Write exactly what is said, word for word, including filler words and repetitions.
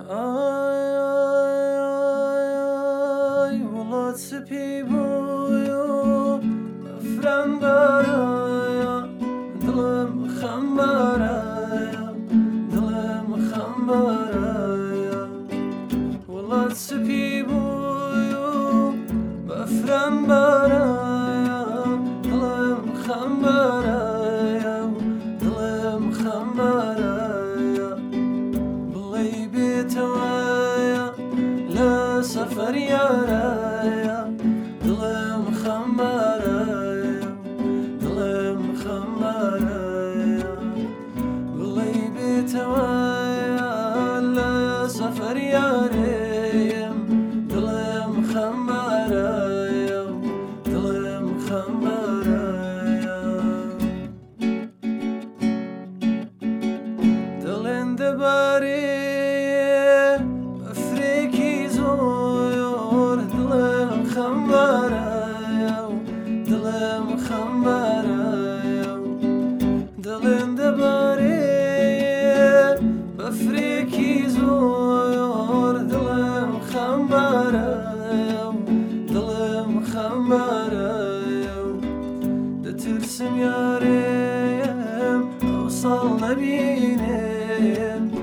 Ay, وڵات سپی بووی و بەفران بارایە دڵم خەمبارایە دڵم خەمبارایە وڵات سپی بووی و بەفران بارایە دڵم خەمبارایە دڵم خەمبارایە بڵێ بێتەوایە لە سەفەر یارایە دڵم خەمبارایە دڵم خەمبارایە بڵێ بێتەوایە لە سەفەر یارێم دڵم خەمبارایە دڵم خەمبارایە دڵێن دەبارێ دڵم خەمبارایە دڵێن دەبارێ بەفرێکی زۆر دڵم خەمبارایە دڵم خەمبارایە دەترسم یارێم ئەوساڵ نەبینێم